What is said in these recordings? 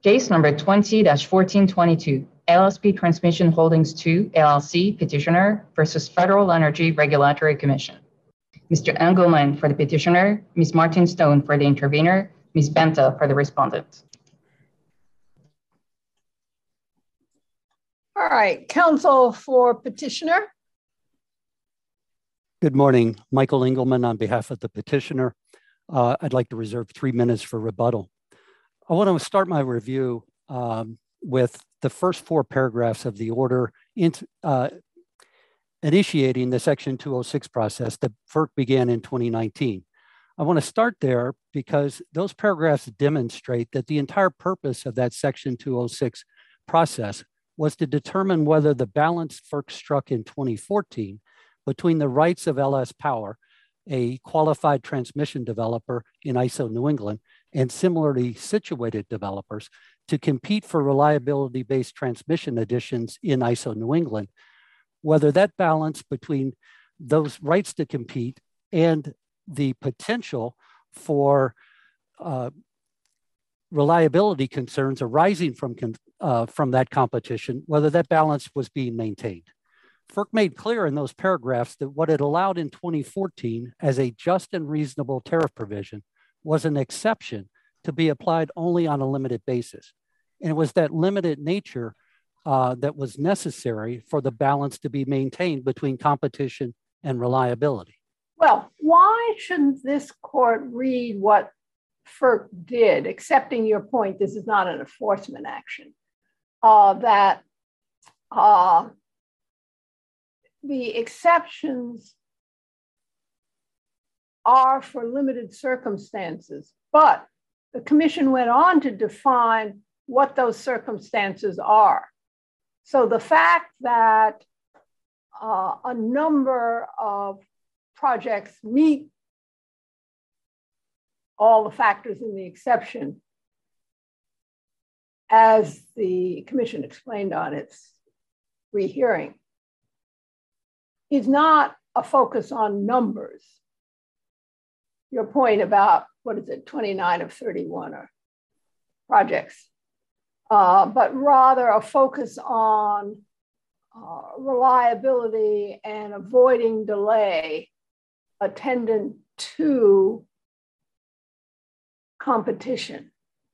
Case number 20-1422, LSP Transmission Holdings II, LLC, petitioner versus Federal Energy Regulatory Commission. Mr. Engelman for the petitioner, Ms. Martin Stone for the intervener, Ms. Benta for the respondent. All right, counsel for petitioner. Good morning, Michael Engelman on behalf of the petitioner. I'd like to reserve 3 minutes for rebuttal. I want to start my review with the first 4 paragraphs of the order initiating the Section 206 process that FERC began in 2019. I want to start there because those paragraphs demonstrate that the entire purpose of that Section 206 process was to determine whether the balance FERC struck in 2014 between the rights of LS Power, a qualified transmission developer in ISO New England, and similarly situated developers to compete for reliability-based transmission additions in ISO New England, whether that balance between those rights to compete and the potential for reliability concerns arising from that competition, whether that balance was being maintained. FERC made clear in those paragraphs that what it allowed in 2014 as a just and reasonable tariff provision was an exception to be applied only on a limited basis. And it was that limited nature that was necessary for the balance to be maintained between competition and reliability. Well, why shouldn't this court read what FERC did, accepting your point, this is not an enforcement action, that the exceptions are for limited circumstances, but the commission went on to define what those circumstances are. So the fact that a number of projects meet all the factors in the exception, as the commission explained on its rehearing, is not a focus on numbers. Your point about, 29 of 31 are projects, but rather a focus on reliability and avoiding delay attendant to competition.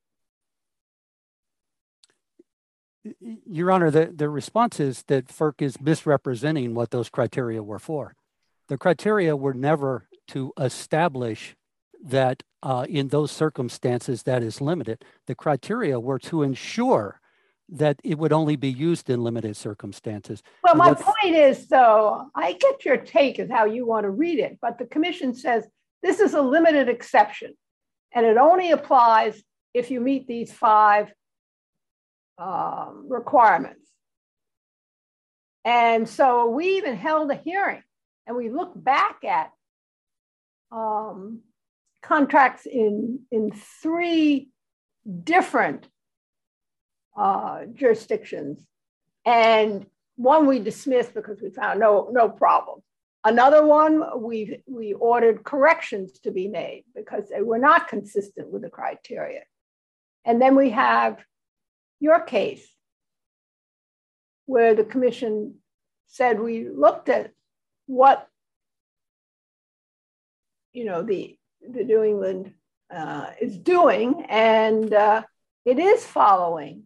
Your Honor, the response is that FERC is misrepresenting what those criteria were for. The criteria were never to establish that in those circumstances that is limited. The criteria were to ensure that it would only be used in limited circumstances. Well, my point is, though, I get your take as how you want to read it, but the commission says this is a limited exception and it only applies if you meet these 5 requirements. And so we even held a hearing and we looked back at contracts in 3 different jurisdictions, and one we dismissed because we found no problem. Another one we ordered corrections to be made because they were not consistent with the criteria. And then we have your case where the commission said we looked at what the New England is doing, and it is following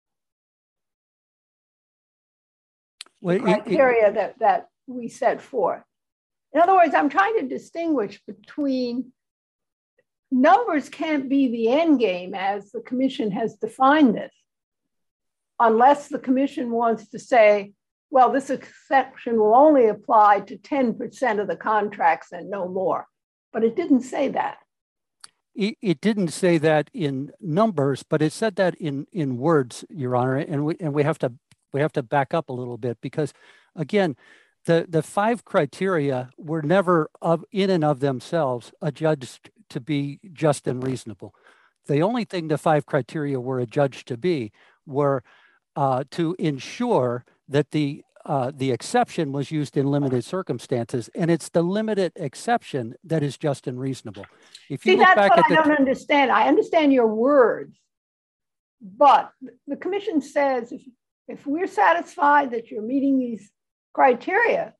the criteria that we set forth. In other words, I'm trying to distinguish between numbers can't be the end game as the commission has defined this, unless the commission wants to say, well, this exception will only apply to 10% of the contracts and no more. But it didn't say that. It didn't say that in numbers, but it said that in words, Your Honor, and we have to back up a little bit because, again, the 5 criteria were never in and of themselves adjudged to be just and reasonable. The only thing the 5 criteria were adjudged to be were to ensure that the exception was used in limited circumstances, and it's the limited exception that is just and reasonable. If you See, look that's back what at I don't understand. I understand your words, But the commission says if we're satisfied that you're meeting these criteria,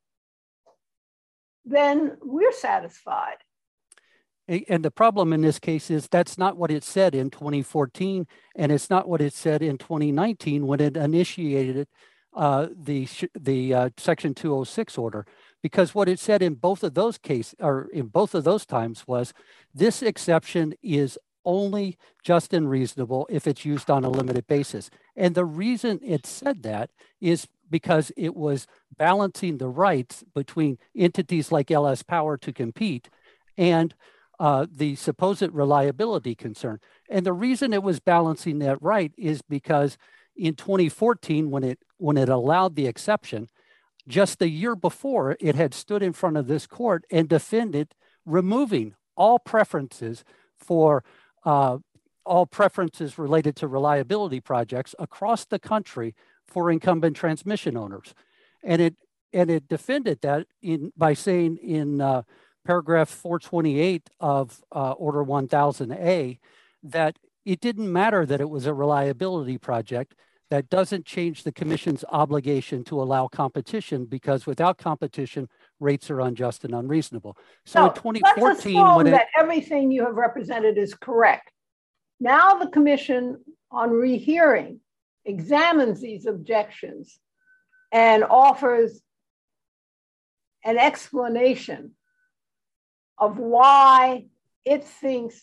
then we're satisfied. And the problem in this case is that's not what it said in 2014, and it's not what it said in 2019 when it initiated the Section 206 order. Because what it said in both of those cases, or in both of those times, was this exception is only just and reasonable if it's used on a limited basis. And the reason it said that is because it was balancing the rights between entities like LS Power to compete and the supposed reliability concern. And the reason it was balancing that right is because in 2014, when it allowed the exception, just the year before, it had stood in front of this court and defended removing all preferences for all preferences related to reliability projects across the country for incumbent transmission owners. And it defended that by saying in paragraph 428 of Order 1000A that it didn't matter that it was a reliability project. That doesn't change the commission's obligation to allow competition, because without competition, rates are unjust and unreasonable. So in 2014, let's assume that everything you have represented is correct. Now the commission on rehearing examines these objections and offers an explanation of why it thinks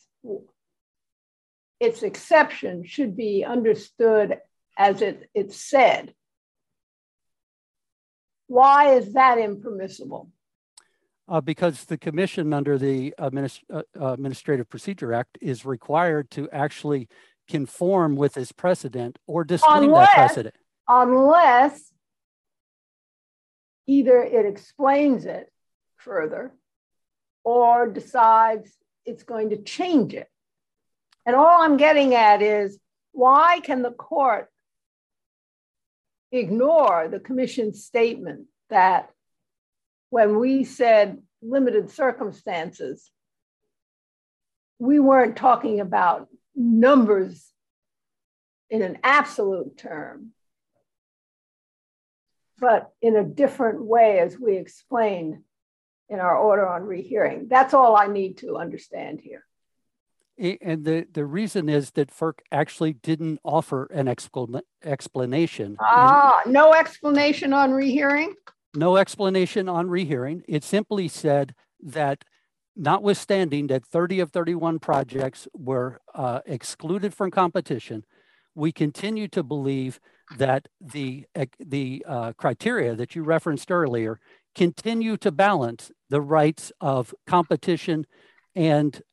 its exception should be understood as it said. Why is that impermissible? Because the commission under the Administrative Procedure Act is required to actually conform with its precedent or disclaim that precedent. Unless either it explains it further or decides it's going to change it. And all I'm getting at is, why can the court ignore the commission's statement that when we said limited circumstances, we weren't talking about numbers in an absolute term, but in a different way, as we explained in our order on rehearing? That's all I need to understand here. And the reason is that FERC actually didn't offer an explanation. No explanation on rehearing? No explanation on rehearing. It simply said that notwithstanding that 30 of 31 projects were excluded from competition, we continue to believe that the criteria that you referenced earlier continue to balance the rights of competition and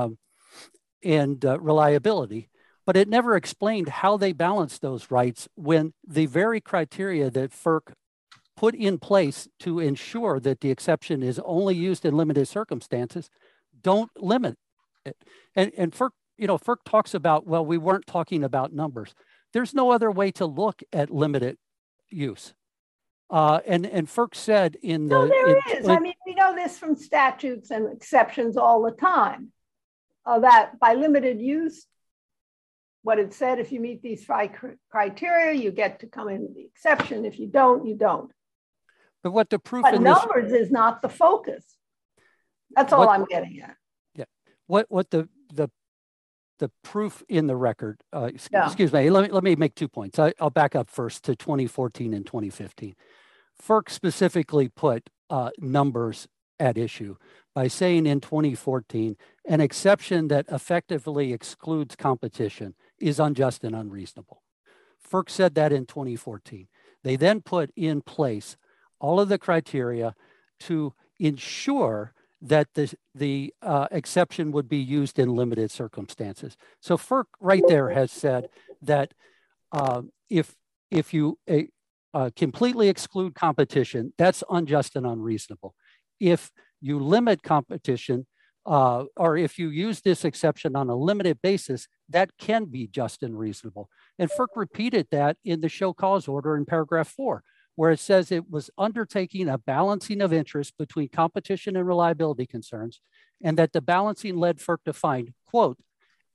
reliability, but it never explained how they balance those rights when the very criteria that FERC put in place to ensure that the exception is only used in limited circumstances don't limit it. And FERC, FERC talks about, well, we weren't talking about numbers. There's no other way to look at limited use. And FERC said in the— No, there is. I mean, we know this from statutes and exceptions all the time. That by limited use, what it said, if you meet these five criteria, you get to come in the exception. If you don't, you don't. But what the proof in numbers is not the focus. That's all I'm getting at. Yeah. What the proof in the record? Excuse me. Let me make 2 points. I'll back up first to 2014 and 2015. FERC specifically put numbers at issue by saying in 2014, an exception that effectively excludes competition is unjust and unreasonable. FERC said that in 2014. They then put in place all of the criteria to ensure that the exception would be used in limited circumstances. So FERC right there has said that if you completely exclude competition, that's unjust and unreasonable. If you limit competition, or if you use this exception on a limited basis, that can be just and reasonable. And FERC repeated that in the show cause order in paragraph 4, where it says it was undertaking a balancing of interest between competition and reliability concerns, and that the balancing led FERC to find, quote,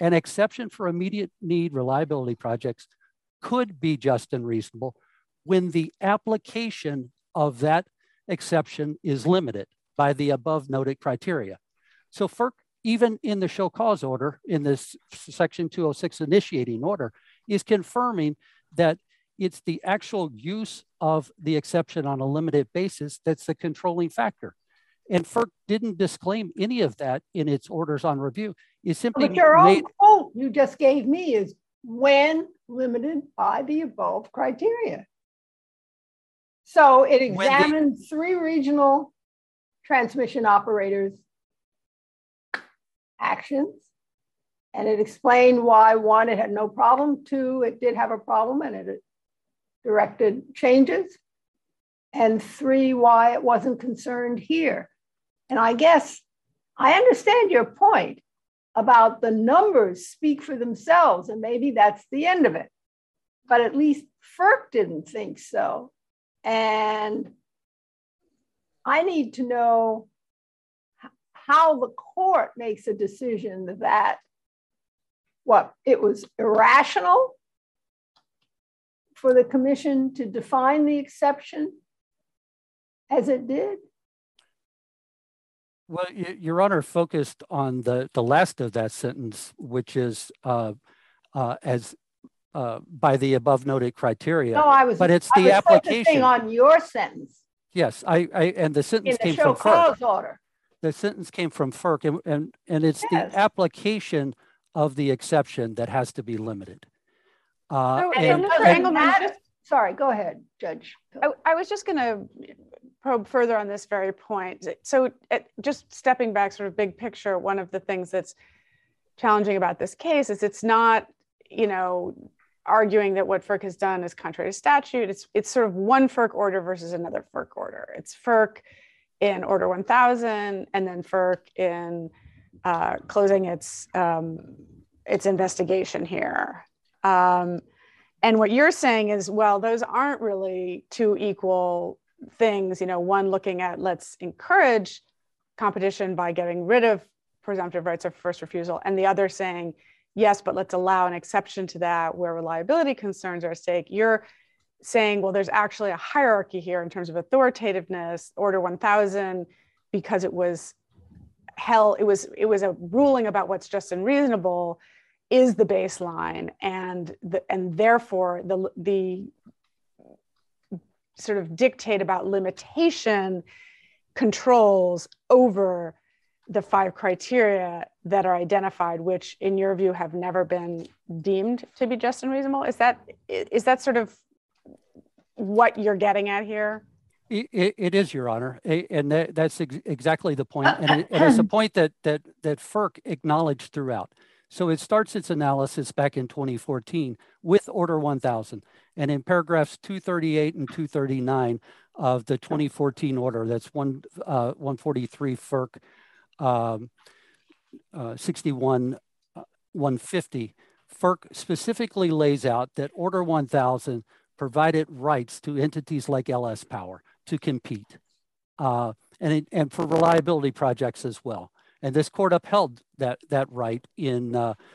an exception for immediate need reliability projects could be just and reasonable when the application of that exception is limited by the above noted criteria. So FERC, even in the show cause order, in this section 206 initiating order, is confirming that it's the actual use of the exception on a limited basis that's the controlling factor. And FERC didn't disclaim any of that in its orders on review. It simply but your own quote you just gave me is when limited by the above criteria. So it examined 3 regional transmission operators' actions, and it explained why 1, it had no problem, 2, it did have a problem and it directed changes, and 3, why it wasn't concerned here. And I guess I understand your point about the numbers speak for themselves, and maybe that's the end of it. But at least FERC didn't think so. And I need to know how the court makes a decision that it was irrational for the commission to define the exception as it did. Well, Your Honor focused on the last of that sentence, which is as by the above noted criteria. No, but it's the application on your sentence. Yes, and the sentence came from FERC. Order. The sentence came from FERC, and it's the application of the exception that has to be limited. Sorry, go ahead, Judge. I was just going to probe further on this very point. So just stepping back sort of big picture, one of the things that's challenging about this case is it's not, arguing that what FERC has done is contrary to statute. It's sort of one FERC order versus another FERC order. It's FERC in Order 1000, and then FERC in closing its investigation here. And what you're saying is, well, those aren't really 2 equal things. One looking at let's encourage competition by getting rid of presumptive rights of first refusal, and the other saying, yes, but let's allow an exception to that where reliability concerns are at stake. You're saying, well, there's actually a hierarchy here in terms of authoritativeness. Order 1000, because it was a ruling about what's just and reasonable, is the baseline, and therefore the sort of dictate about limitation controls over the 5 criteria that are identified, which in your view have never been deemed to be just and reasonable. Is that sort of what you're getting at here? It is, Your Honor, and that's exactly the point, and it's a point that FERC acknowledged throughout. So it starts its analysis back in 2014 with Order 1000, and in paragraphs 238 and 239 of the 2014 order, that's 143 FERC 61-150, FERC specifically lays out that Order 1000 provided rights to entities like LS Power to compete, and for reliability projects as well. And this court upheld that right in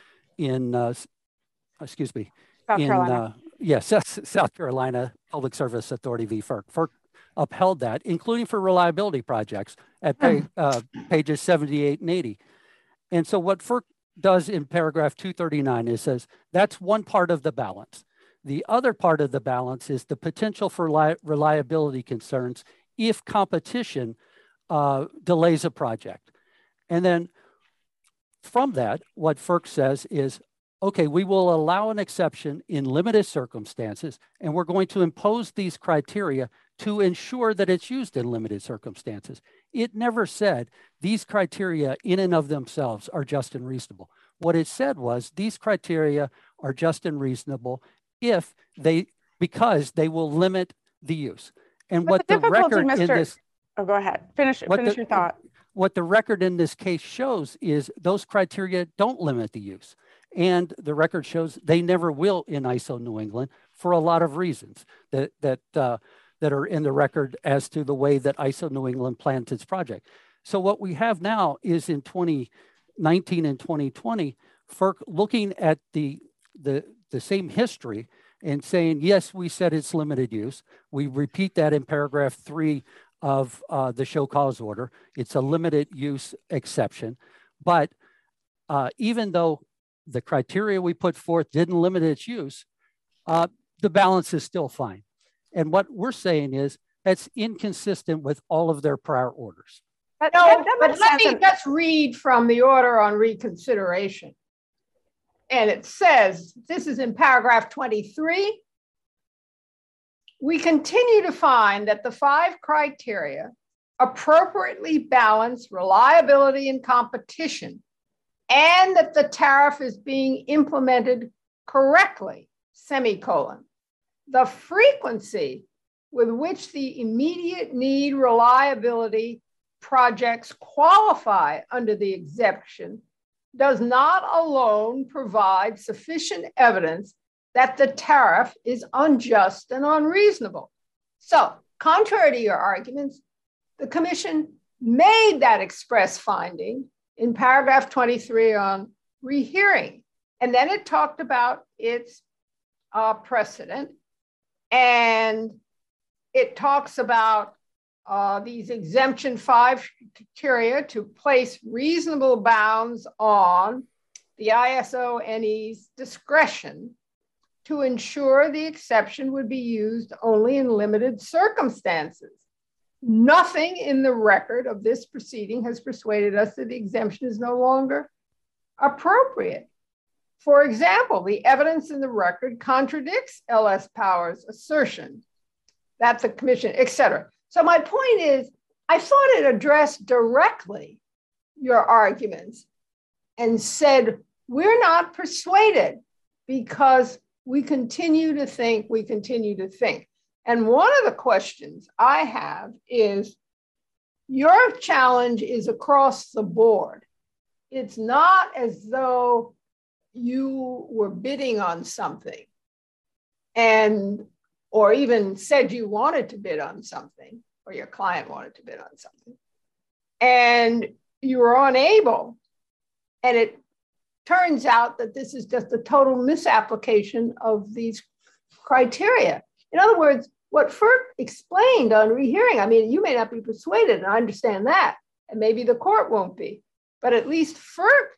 South Carolina Public Service Authority v. FERC. FERC upheld that, including for reliability projects at pages 78 and 80. And so what FERC does in paragraph 239 is says, that's one part of the balance. The other part of the balance is the potential for reliability concerns if competition delays a project. And then from that, what FERC says is, okay, we will allow an exception in limited circumstances, and we're going to impose these criteria to ensure that it's used in limited circumstances. It never said these criteria in and of themselves are just and reasonable. What it said was these criteria are just and reasonable because they will limit the use. And but what the record in this— Oh, go ahead. Finish your thought. What the record in this case shows is those criteria don't limit the use. And the record shows they never will in ISO New England for a lot of reasons that are in the record as to the way that ISO New England plans its project. So what we have now is in 2019 and 2020, FERC looking at the same history and saying, yes, we said it's limited use. We repeat that in paragraph 3 of the show cause order. It's a limited use exception. But even though the criteria we put forth didn't limit its use, the balance is still fine. And what we're saying is that's inconsistent with all of their prior orders. But let me just read from the order on reconsideration. And it says, this is in paragraph 23, we continue to find that the 5 criteria appropriately balance reliability and competition, and that the tariff is being implemented correctly, semicolon. The frequency with which the immediate need reliability projects qualify under the exemption does not alone provide sufficient evidence that the tariff is unjust and unreasonable. So, contrary to your arguments, the Commission made that express finding in paragraph 23 on rehearing. And then it talked about its precedent, and it talks about these exemption 5 criteria to place reasonable bounds on the ISO-NE's discretion to ensure the exception would be used only in limited circumstances. Nothing in the record of this proceeding has persuaded us that the exemption is no longer appropriate. For example, the evidence in the record contradicts LS Power's assertion that the Commission, et cetera. So my point is, I thought it addressed directly your arguments and said, we're not persuaded because we continue to think. And one of the questions I have is, your challenge is across the board. It's not as though you were bidding on something or even said you wanted to bid on something, or your client wanted to bid on something, and you were unable. And it turns out that this is just a total misapplication of these criteria. In other words, what FERC explained on rehearing, I mean, you may not be persuaded, and I understand that, and maybe the court won't be, but at least FERC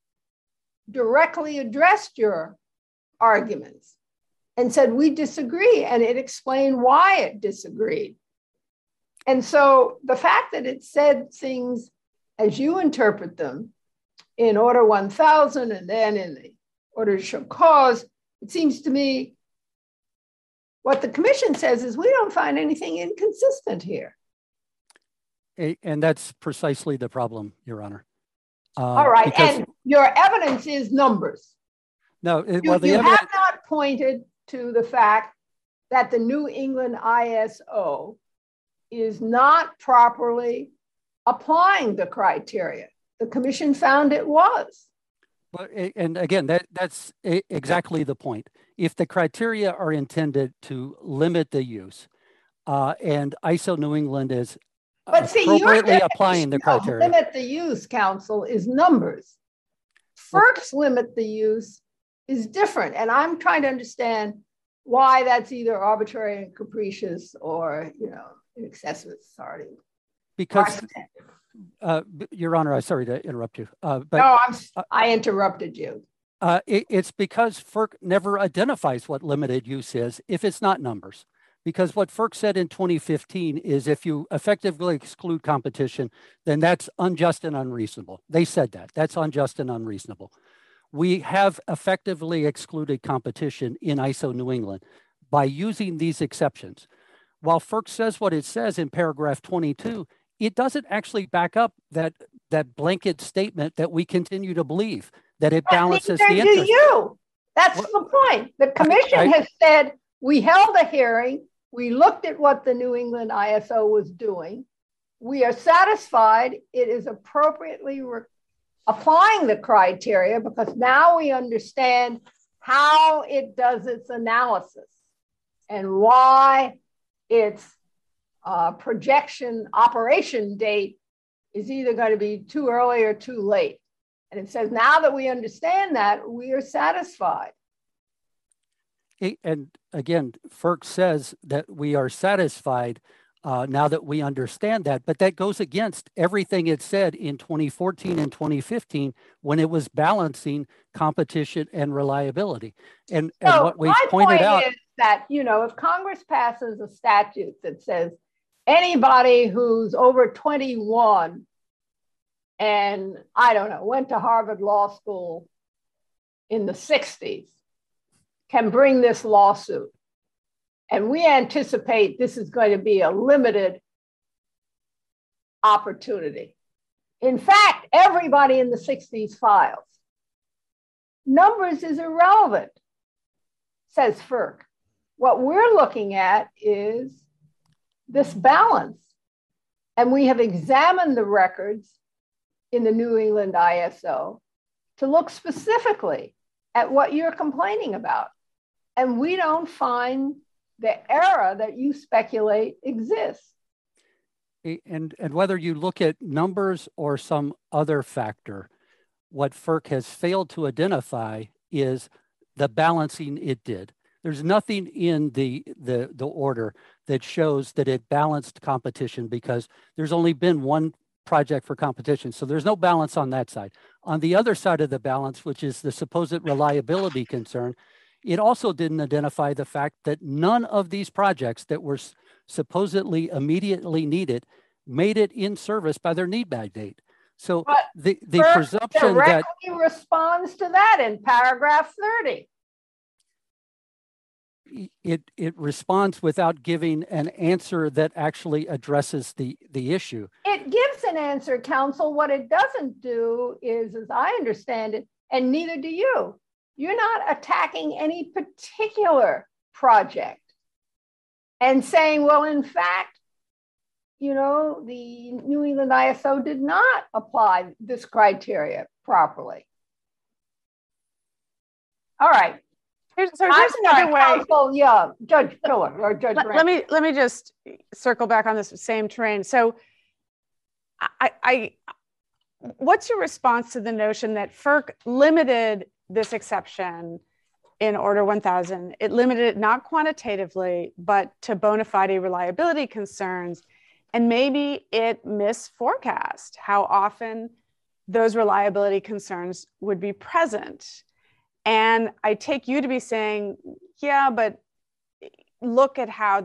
directly addressed your arguments and said, we disagree, and it explained why it disagreed. And so the fact that it said things as you interpret them in Order 1000 and then in the Order to Show Cause, it seems to me what the Commission says is we don't find anything inconsistent here. And that's precisely the problem, Your Honor. All right, and your evidence is numbers. No, you have not pointed to the fact that the New England ISO is not properly applying the criteria. The Commission found it was. Well, and again, that's exactly the point. If the criteria are intended to limit the use, and ISO New England is appropriately applying the criteria. Limit the use, counsel, is numbers. FERC's limit the use is different. And I'm trying to understand why that's either arbitrary and capricious or, excessive authority. Because, Your Honor, I'm sorry to interrupt you. I interrupted you. It's because FERC never identifies what limited use is if it's not numbers. Because what FERC said in 2015 is if you effectively exclude competition, then that's unjust and unreasonable. They said that. That's unjust and unreasonable. We have effectively excluded competition in ISO New England by using these exceptions. While FERC says what it says in paragraph 22, it doesn't actually back up that blanket statement that we continue to believe, that it balances the interest. That's the point. The Commission has said, we held a hearing, we looked at what the New England ISO was doing. We are satisfied it is appropriately applying the criteria because now we understand how it does its analysis and why its projection operation date is either going to be too early or too late. And it says, now that we understand that, we are satisfied. And again, FERC says that we are satisfied now that we understand that, but that goes against everything it said in 2014 and 2015 when it was balancing competition and reliability. And what we pointed out is that, you know, if Congress passes a statute that says anybody who's over 21 and, I don't know, went to Harvard Law School in the 60s can bring this lawsuit. And we anticipate this is going to be a limited opportunity. In fact, everybody in the 60s files. Numbers is irrelevant, says FERC. What we're looking at is this balance. And we have examined the records in the New England ISO to look specifically at what you're complaining about. And we don't find the error that you speculate exists. And whether you look at numbers or some other factor, what FERC has failed to identify is the balancing it did. There's nothing in the order that shows that it balanced competition because there's only been one project for competition. So there's no balance on that side. On the other side of the balance, which is the supposed reliability concern, it also didn't identify the fact that none of these projects that were supposedly immediately needed made it in service by their need back date. So the presumption that responds to that in paragraph 30. It responds without giving an answer that actually addresses the issue. It gives an answer, counsel. What it doesn't do is, as I understand it, and neither do you, you're not attacking any particular project and saying, well, in fact, you know, the New England ISO did not apply this criteria properly. All right. So here's another way. Counsel, yeah, Judge Pillar or Judge Rand. Let me just circle back on this same train. So, what's your response to the notion that FERC limited this exception in Order 1000? It limited it not quantitatively, but to bona fide reliability concerns, and maybe it misforecast how often those reliability concerns would be present. And I take you to be saying, yeah, but look at how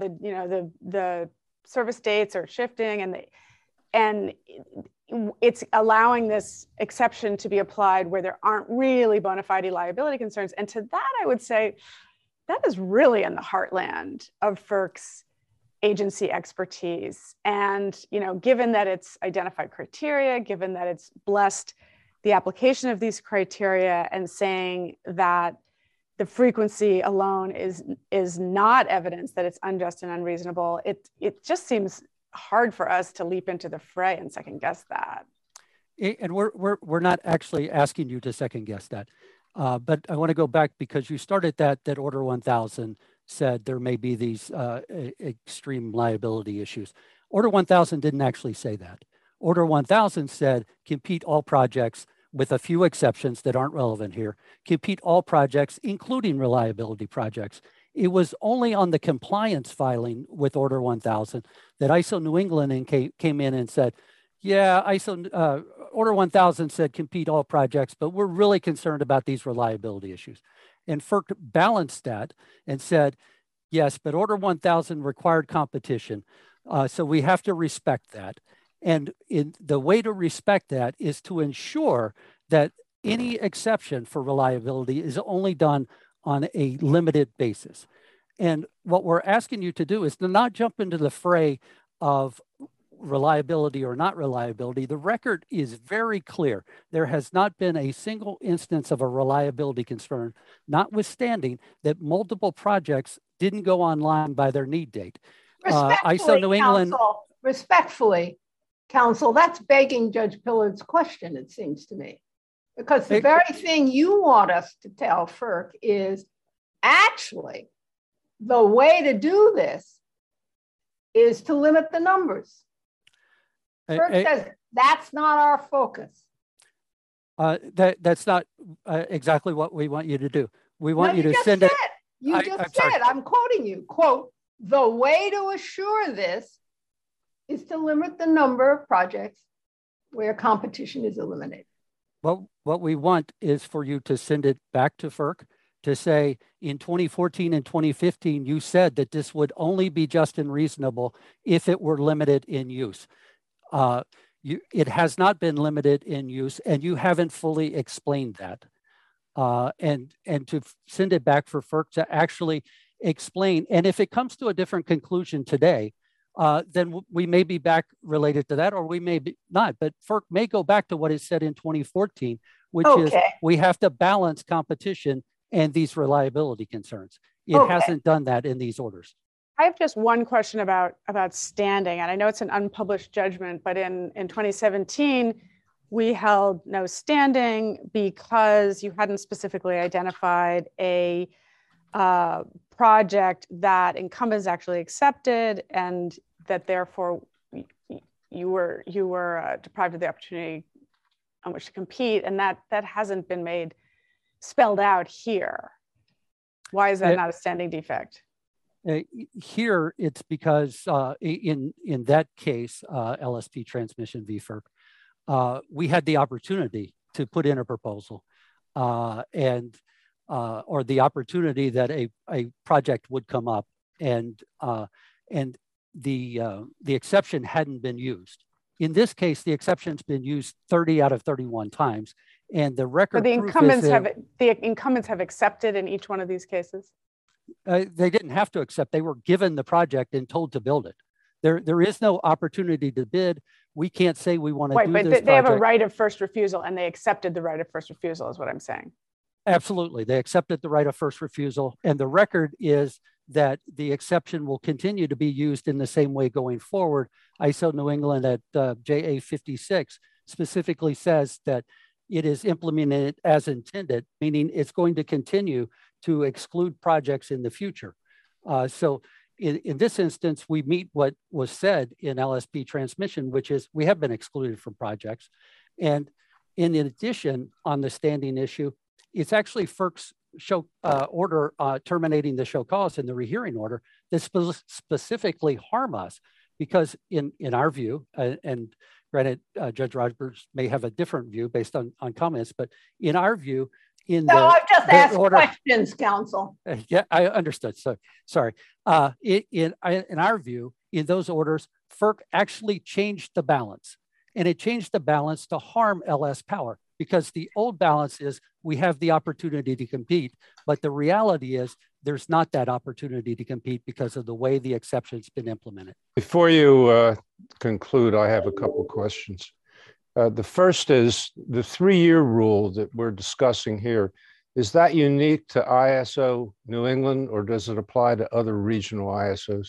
the service dates are shifting, and it's allowing this exception to be applied where there aren't really bona fide liability concerns. And to that, I would say that is really in the heartland of FERC's agency expertise. And given that it's identified criteria, given that it's blessed the application of these criteria and saying that the frequency alone is not evidence that it's unjust and unreasonable, it just seems hard for us to leap into the fray and second guess that. And we're not actually asking you to second guess that, but I want to go back because you started that Order 1000 said there may be these extreme liability issues. Order 1000 didn't actually say that. Order 1000 said compete all projects with a few exceptions that aren't relevant here, compete all projects, including reliability projects. It was only on the compliance filing with Order 1000 that ISO New England came in and said, yeah, Order 1000 said compete all projects, but we're really concerned about these reliability issues. And FERC balanced that and said, yes, but Order 1000 required competition, so we have to respect that. And the way to respect that is to ensure that any exception for reliability is only done on a limited basis. And what we're asking you to do is to not jump into the fray of reliability or not reliability. The record is very clear. There has not been a single instance of a reliability concern, notwithstanding that multiple projects didn't go online by their need date. ISO New England. Respectfully, counsel, that's begging Judge Pillard's question, it seems to me. Because the very thing you want us to tell FERC is actually the way to do this is to limit the numbers. FERC says that's not our focus. That's not exactly what we want you to do. We want you to send it. You just said, I'm quoting you, quote, the way to assure this is to limit the number of projects where competition is eliminated. Well, what we want is for you to send it back to FERC to say in 2014 and 2015, you said that this would only be just and reasonable if it were limited in use. It has not been limited in use, and you haven't fully explained that. And to send it back for FERC to actually explain. And if it comes to a different conclusion today, then we may be back related to that, or we may be not. But FERC may go back to what it said in 2014, which is we have to balance competition and these reliability concerns. It hasn't done that in these orders. I have just one question about standing, and I know it's an unpublished judgment, but in 2017, we held no standing because you hadn't specifically identified a project that incumbents actually accepted, and that therefore you were deprived of the opportunity on which to compete, and that hasn't been spelled out here. Why is that not a standing defect? Here, it's because in that case, LSP Transmission v. FERC, we had the opportunity to put in a proposal or the opportunity that a project would come up, and the exception hadn't been used. In this case, the exception's been used 30 out of 31 times, and the record. But the incumbents have accepted in each one of these cases. They didn't have to accept. They were given the project and told to build it. There is no opportunity to bid. We can't say we want to do this project. But they have a right of first refusal, and they accepted the right of first refusal, is what I'm saying. Absolutely, they accepted the right of first refusal, and the record is that the exception will continue to be used in the same way going forward. ISO New England at JA 56 specifically says that it is implemented as intended, meaning it's going to continue to exclude projects in the future. So in this instance, we meet what was said in LSP Transmission, which is we have been excluded from projects. And in addition, on the standing issue, it's actually FERC's order terminating the show cause in the rehearing order that specifically harm us, because in our view, and granted, Judge Rogers may have a different view based on comments, but in our view, I've just asked questions, counsel. Yeah, I understood. So sorry. In our view, in those orders, FERC actually changed the balance, and it changed the balance to harm LS Power, because the old balance is we have the opportunity to compete, but the reality is there's not that opportunity to compete because of the way the exception's been implemented. Before you conclude, I have a couple questions. The first is the 3-year rule that we're discussing here. Is that unique to ISO New England, or does it apply to other regional ISOs?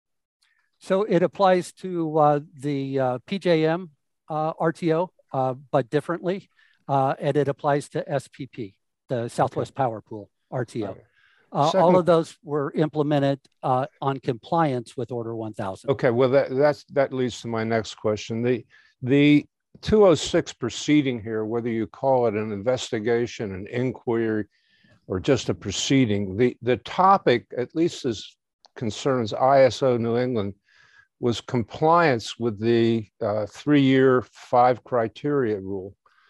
So it applies to the PJM RTO, but differently. And it applies to SPP, the Southwest Power Pool RTO. Okay. All of those were implemented on compliance with Order 1000. Okay, well, that leads to my next question. The 206 proceeding here, whether you call it an investigation, an inquiry, or just a proceeding, the topic, at least as concerns ISO New England, was compliance with the 3-year 5 criteria rule.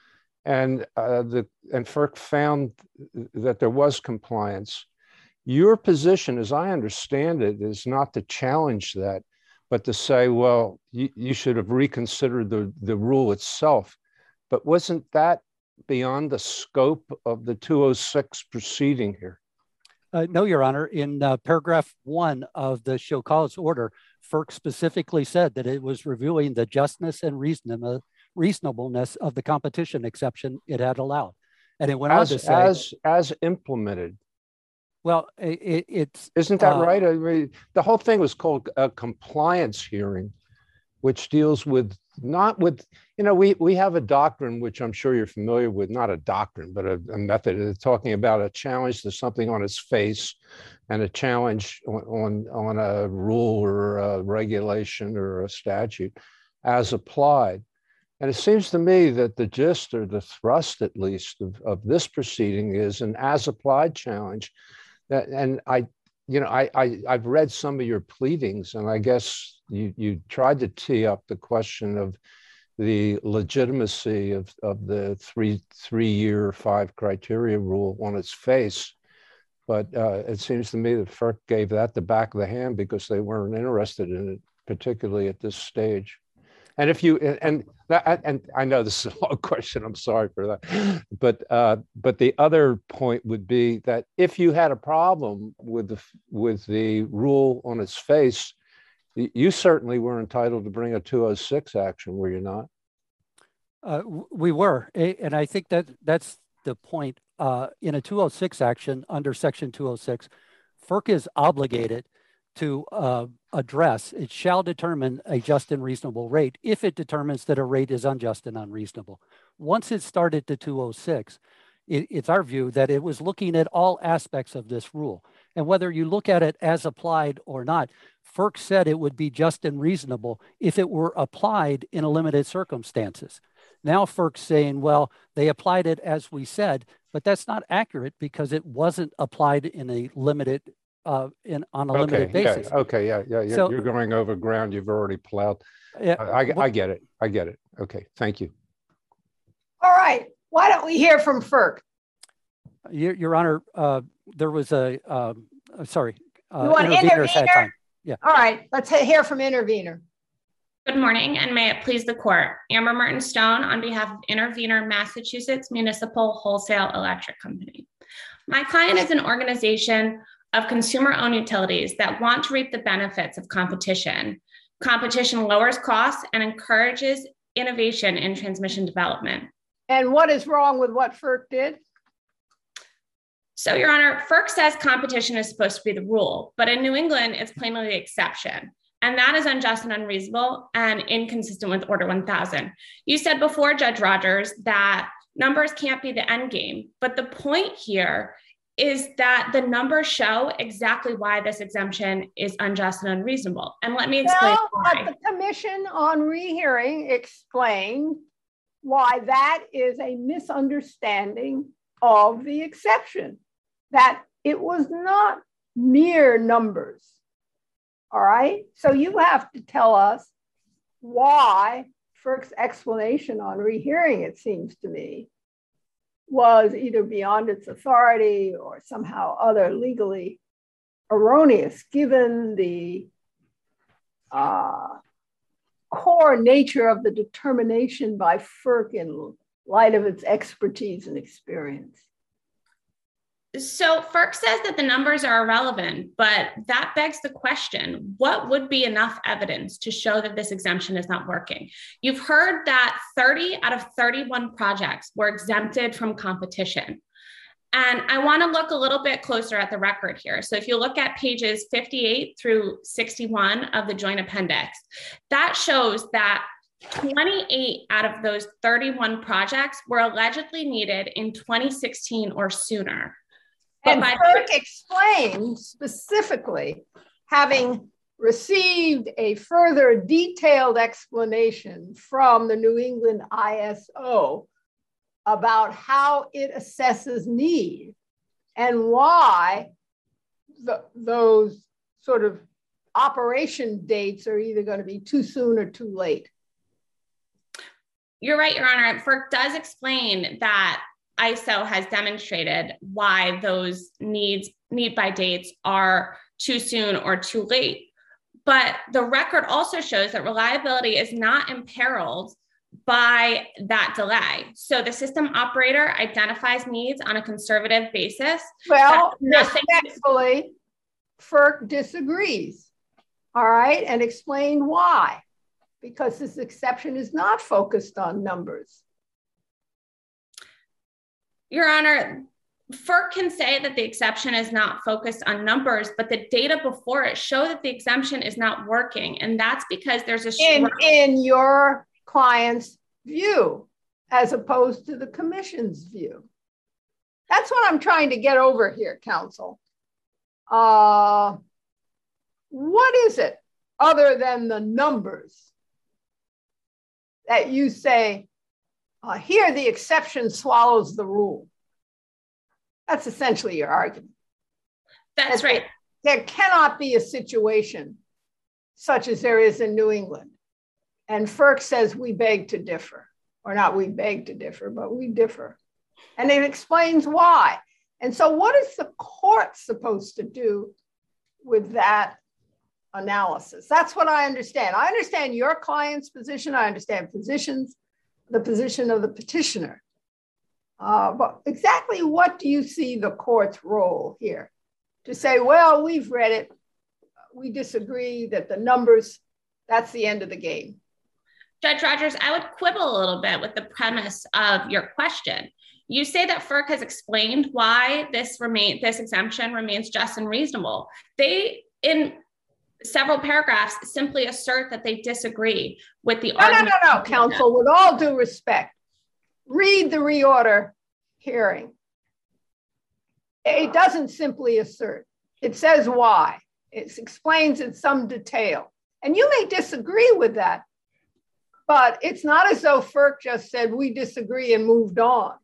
And FERC found that there was compliance. Your position, as I understand it, is not to challenge that, but to say, well, you should have reconsidered the rule itself. But wasn't that beyond the scope of the 206 proceeding here? No, Your Honor. In paragraph 1 of the show cause order, FERC specifically said that it was reviewing the justness and reasonableness of the competition exception it had allowed. And it went on to say— As implemented. Well, it's— Isn't that right? I mean, the whole thing was called a compliance hearing, which deals with, not with, we have a doctrine, which I'm sure you're familiar with, not a doctrine, but a method of talking about a challenge to something on its face and a challenge on a rule or a regulation or a statute as applied. And it seems to me that the gist or the thrust, at least, of this proceeding is an as-applied challenge. And I've read some of your pleadings, and I guess you tried to tee up the question of the legitimacy of the three-year 5 criteria rule on its face. But it seems to me that FERC gave that the back of the hand because they weren't interested in it, particularly at this stage. And if you and I know this is a long question, I'm sorry for that, but the other point would be that if you had a problem with the rule on its face, you certainly were entitled to bring a 206 action, were you not? We were, and I think that's the point. In a 206 action under Section 206, FERC is obligated to address, it shall determine a just and reasonable rate if it determines that a rate is unjust and unreasonable. Once it started to 206, it's our view that it was looking at all aspects of this rule. And whether you look at it as applied or not, FERC said it would be just and reasonable if it were applied in a limited circumstances. Now FERC's saying, well, they applied it as we said, but that's not accurate because it wasn't applied in a limited on a limited basis. So, you're going over ground you've already plowed. Yeah, I get it. I get it. Okay, thank you. All right. Why don't we hear from FERC? Your Honor, there was a, sorry. You want intervener? Had time. Yeah. All right. Let's hear from intervener. Good morning, and may it please the court. Amber Martin Stone on behalf of Intervener Massachusetts Municipal Wholesale Electric Company. My client is an organization of consumer-owned utilities that want to reap the benefits of competition. Competition lowers costs and encourages innovation in transmission development. And what is wrong with what FERC did? So, Your Honor, FERC says competition is supposed to be the rule, but in New England, it's plainly the exception. And that is unjust and unreasonable and inconsistent with Order 1000. You said before, Judge Rogers, that numbers can't be the end game, but the point here is that the numbers show exactly why this exemption is unjust and unreasonable. And let me explain why. But the Commission on Rehearing explained why that is a misunderstanding of the exception, that it was not mere numbers. All right. So you have to tell us why FERC's explanation on rehearing, it seems to me, was either beyond its authority or somehow other legally erroneous, given the core nature of the determination by FERC in light of its expertise and experience. So FERC says that the numbers are irrelevant, but that begs the question, what would be enough evidence to show that this exemption is not working? You've heard that 30 out of 31 projects were exempted from competition. And I want to look a little bit closer at the record here. So if you look at pages 58 through 61 of the joint appendix, that shows that 28 out of those 31 projects were allegedly needed in 2016 or sooner. And FERC explained specifically, having received a further detailed explanation from the New England ISO about how it assesses need and why those sort of operation dates are either going to be too soon or too late. You're right, Your Honor. FERC does explain that ISO has demonstrated why those need by dates are too soon or too late. But the record also shows that reliability is not imperiled by that delay. So the system operator identifies needs on a conservative basis. Well, respectfully, FERC disagrees, all right, and explain why. Because this exception is not focused on numbers. Your Honor, FERC can say that the exception is not focused on numbers, but the data before it show that the exemption is not working. And that's because there's a in your client's view, as opposed to the Commission's view. That's what I'm trying to get over here, counsel. What is it other than the numbers that you say, here the exception swallows the rule. That's essentially your argument. That's right. There cannot be a situation such as there is in New England. And FERC says we beg to differ, or not we beg to differ, but we differ. And it explains why. And so what is the court supposed to do with that analysis? That's what I understand. I understand your client's position. I understand the position of the petitioner. But exactly what do you see the court's role here? To say, well, we've read it. We disagree that the numbers, that's the end of the game. Judge Rogers, I would quibble a little bit with the premise of your question. You say that FERC has explained why this exemption remains just and reasonable. They, in several paragraphs, simply assert that they disagree with the argument. No, counsel, with all due respect, read the reorder hearing. It doesn't simply assert. It says why. It explains in some detail. And you may disagree with that, but it's not as though FERC just said, we disagree and moved on.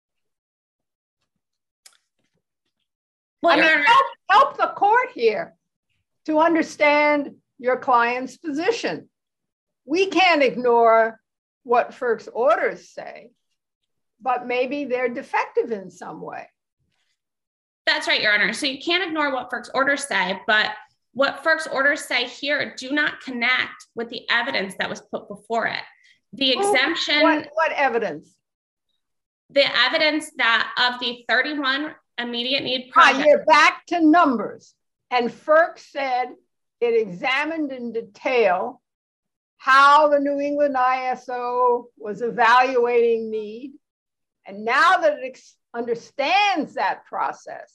Well, help the court here to understand your client's position. We can't ignore what FERC's orders say, but maybe they're defective in some way. That's right, Your Honor. So you can't ignore what FERC's orders say, but what FERC's orders say here do not connect with the evidence that was put before it. The exemption. What evidence? The evidence that of the 31 immediate need projects. You're back to numbers. And FERC said it examined in detail how the New England ISO was evaluating need. And now that it understands that process,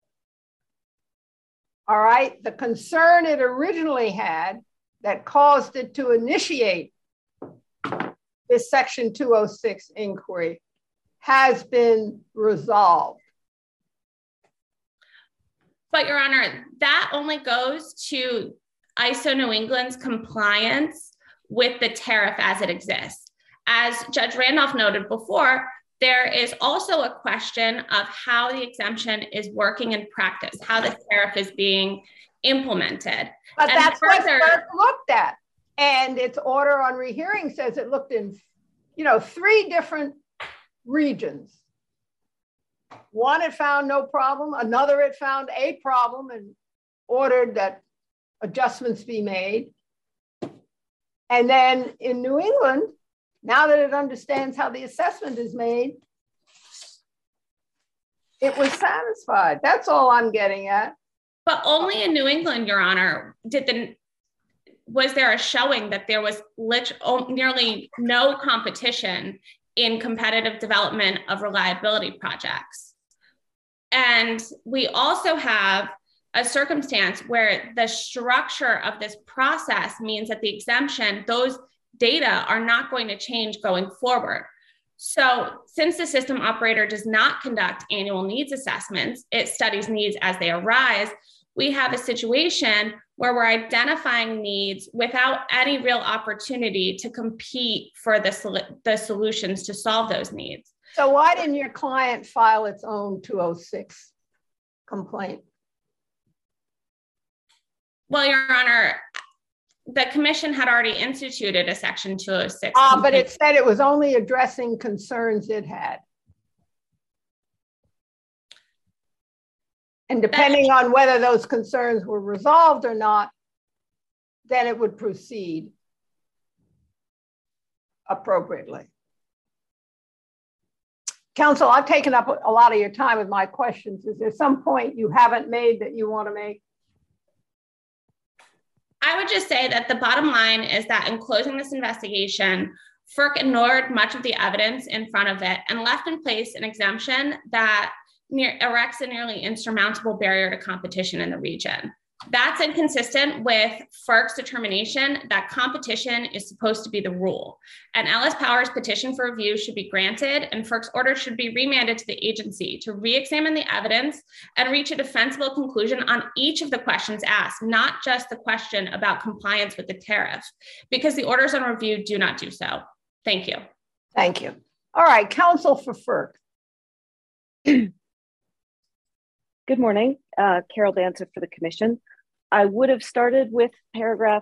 all right, the concern it originally had that caused it to initiate this Section 206 inquiry has been resolved. But Your Honor, that only goes to ISO New England's compliance with the tariff as it exists. As Judge Randolph noted before, there is also a question of how the exemption is working in practice, how the tariff is being implemented. But that's what FERC looked at. And its order on rehearing says it looked in, 3 different regions. One, it found no problem. Another, it found a problem and ordered that adjustments be made. And then in New England, now that it understands how the assessment is made, it was satisfied. That's all I'm getting at. But only in New England, Your Honor, was there a showing that there was nearly no competition in competitive development of reliability projects. And we also have a circumstance where the structure of this process means that the exemption, those data are not going to change going forward. So since the system operator does not conduct annual needs assessments, it studies needs as they arise, we have a situation where we're identifying needs without any real opportunity to compete for the solutions to solve those needs. So why didn't your client file its own 206 complaint? Well, Your Honor, the commission had already instituted a Section 206. But it said it was only addressing concerns it had. And depending on whether those concerns were resolved or not, then it would proceed appropriately. Counsel, I've taken up a lot of your time with my questions. Is there some point you haven't made that you want to make? I would just say that the bottom line is that in closing this investigation, FERC ignored much of the evidence in front of it and left in place an exemption that erects a nearly insurmountable barrier to competition in the region. That's inconsistent with FERC's determination that competition is supposed to be the rule. And LS Power's petition for review should be granted, and FERC's order should be remanded to the agency to re-examine the evidence and reach a defensible conclusion on each of the questions asked, not just the question about compliance with the tariff, because the orders on review do not do so. Thank you. Thank you. All right, counsel for FERC. Good morning, Carol Dancer for the Commission. I would have started with paragraph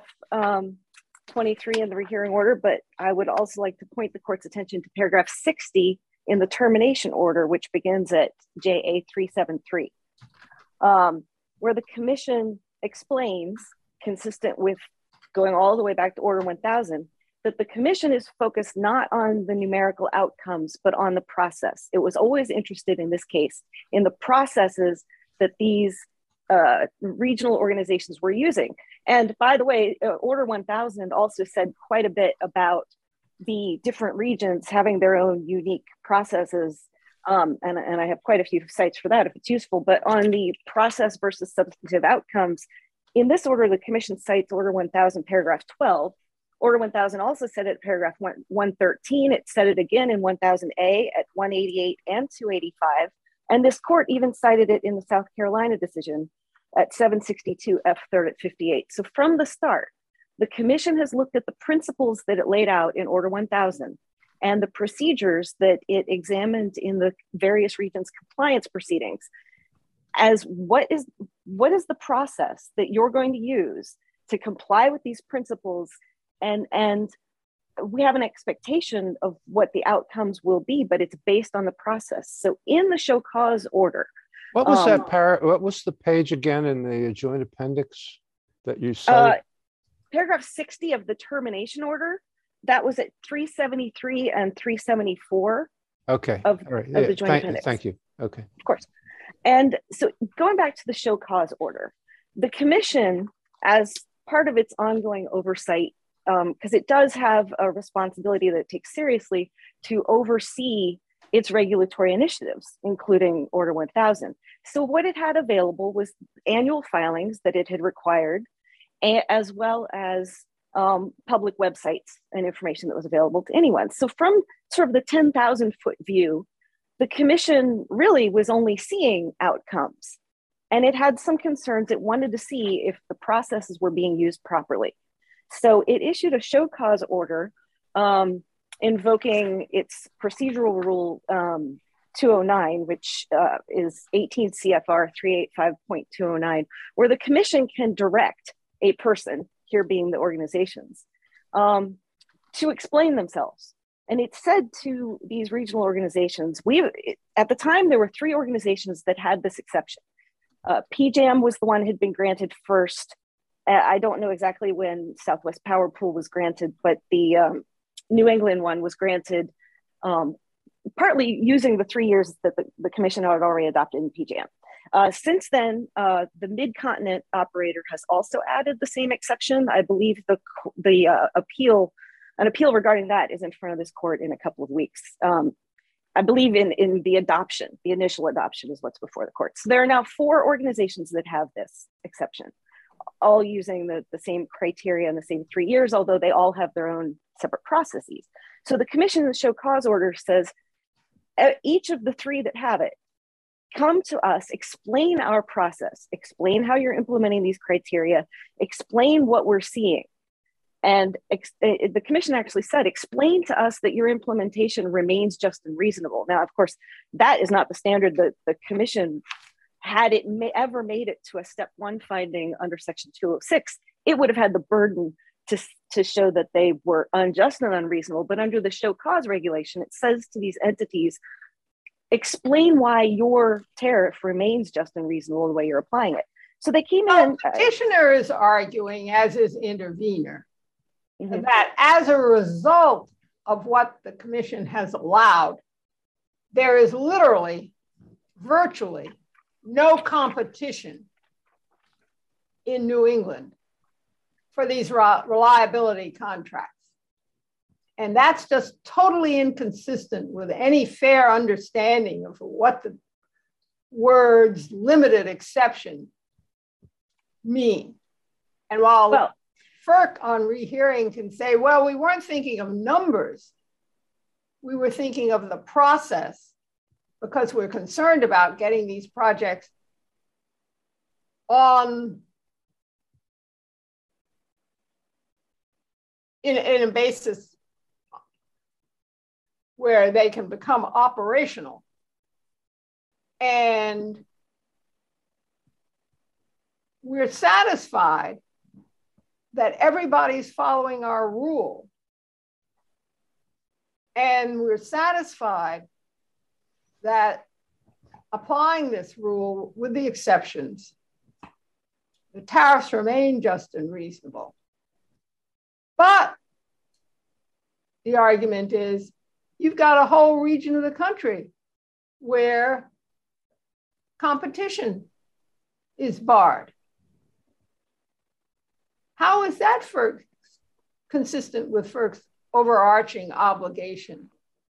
23 in the rehearing order, but I would also like to point the court's attention to paragraph 60 in the termination order, which begins at JA 373, where the Commission explains, consistent with going all the way back to Order 1000, that the Commission is focused not on the numerical outcomes, but on the process. It was always interested in this case in the processes that these regional organizations were using. And by the way, Order 1000 also said quite a bit about the different regions having their own unique processes. And I have quite a few sites for that if it's useful, but on the process versus substantive outcomes, in this order, the Commission cites Order 1000, paragraph 12. Order 1000 also said it at paragraph 113. It said it again in 1000A at 188 and 285. And this court even cited it in the South Carolina decision at 762 F3rd at 58. So from the start, the Commission has looked at the principles that it laid out in Order 1000 and the procedures that it examined in the various regions' compliance proceedings as what is the process that you're going to use to comply with these principles, and we have an expectation of what the outcomes will be, but it's based on the process. So in the show cause order, what was what was the page again in the joint appendix that you cited? Paragraph 60 of the termination order, that was at 373 and 374. Okay. Of yeah, the joint appendix. Thank you. Okay. Of course. And so going back to the show cause order, the Commission, as part of its ongoing oversight, because it does have a responsibility that it takes seriously to oversee its regulatory initiatives, including Order 1000. So what it had available was annual filings that it had required, as well as public websites and information that was available to anyone. So from sort of the 10,000 foot view, the Commission really was only seeing outcomes, and it had some concerns. It wanted to see if the processes were being used properly. So it issued a show cause order invoking its procedural rule 209, which is 18 CFR 385.209, where the Commission can direct a person, here being the organizations, to explain themselves. And it said to these regional organizations, at the time, there were 3 organizations that had this exception. PJM was the one that had been granted first. I don't know exactly when Southwest Power Pool was granted, but the New England one was granted partly using the 3 years that the Commission had already adopted in PJM. Since then, the Mid-Continent operator has also added the same exception. I believe an appeal regarding that is in front of this court in a couple of weeks. I believe in the adoption, the initial adoption is what's before the court. So there are now 4 organizations that have this exception, all using the same criteria in the same 3 years, although they all have their own separate processes. So the Commission in the show cause order says, each of the 3 that have it, come to us, explain our process, explain how you're implementing these criteria, explain what we're seeing. And the Commission actually said, explain to us that your implementation remains just and reasonable. Now, of course, that is not the standard that the Commission, had it ever made it to a step 1 finding under Section 206, it would have had the burden to show that they were unjust and unreasonable. But under the show cause regulation, it says to these entities, explain why your tariff remains just and reasonable the way you're applying it. So they came in. Petitioner is arguing, as is intervener, that as a result of what the Commission has allowed, there is literally, virtually, no competition in New England for these reliability contracts. And that's just totally inconsistent with any fair understanding of what the words limited exception mean. And while FERC on rehearing can say, well, we weren't thinking of numbers, we were thinking of the process, because we're concerned about getting these projects on in a basis where they can become operational. And we're satisfied that everybody's following our rule. And we're satisfied that applying this rule with the exceptions, the tariffs remain just and reasonable. But the argument is you've got a whole region of the country where competition is barred. How is that consistent with FERC's overarching obligation?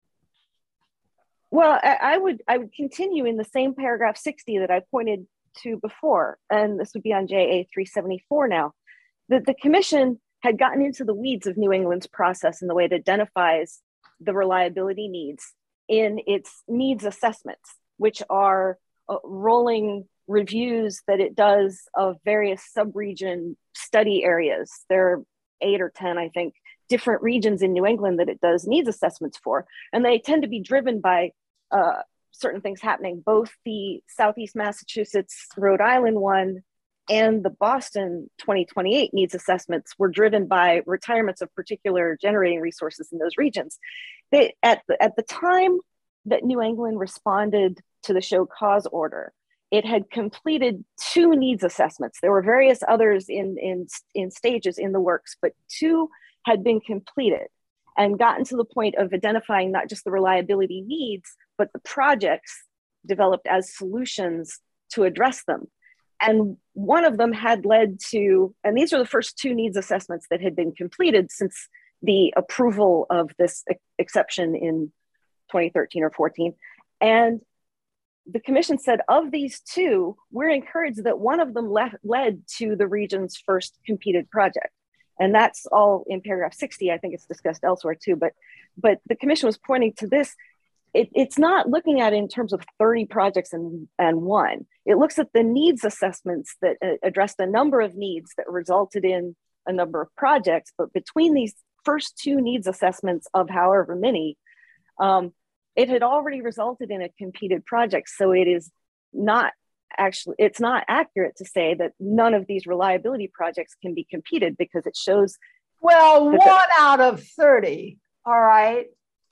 Well, I would continue in the same paragraph 60 that I pointed to before, and this would be on JA 374 now, that the commission had gotten into the weeds of New England's process in the way it identifies the reliability needs in its needs assessments, which are rolling reviews that it does of various sub-region study areas. There are 8 or 10, I think, different regions in New England that it does needs assessments for. And they tend to be driven by certain things happening. Both the Southeast Massachusetts, Rhode Island one and the Boston 2028 needs assessments were driven by retirements of particular generating resources in those regions. At the time that New England responded to the show cause order, it had completed 2 needs assessments. There were various others in stages in the works, but 2 had been completed and gotten to the point of identifying not just the reliability needs, but the projects developed as solutions to address them. And one of them had led to, and these are the first 2 needs assessments that had been completed since the approval of this exception in 2013 or 14. And the commission said, of these 2, we're encouraged that one of them led to the region's first competed project. And that's all in paragraph 60. I think it's discussed elsewhere too, but the commission was pointing to this. It's not looking at it in terms of 30 projects and 1. It looks at the needs assessments that addressed a number of needs that resulted in a number of projects. But between these first 2 needs assessments of however many, it had already resulted in a competed project. So it is not actually, it's not accurate to say that none of these reliability projects can be competed, because it shows. Well, 1 out of 30, all right.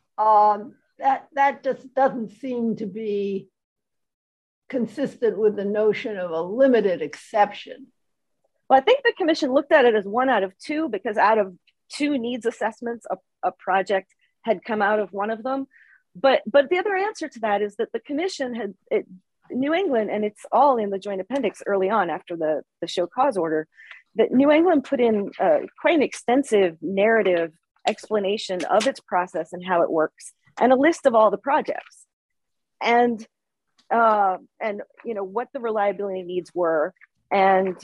That just doesn't seem to be consistent with the notion of a limited exception. Well, I think the commission looked at it as 1 out of 2, because out of 2 needs assessments, a project had come out of one of them. But the other answer to that is that the commission New England, and it's all in the joint appendix early on after the show cause order, that New England put in quite an extensive narrative explanation of its process and how it works, and a list of all the projects, and you know what the reliability needs were, and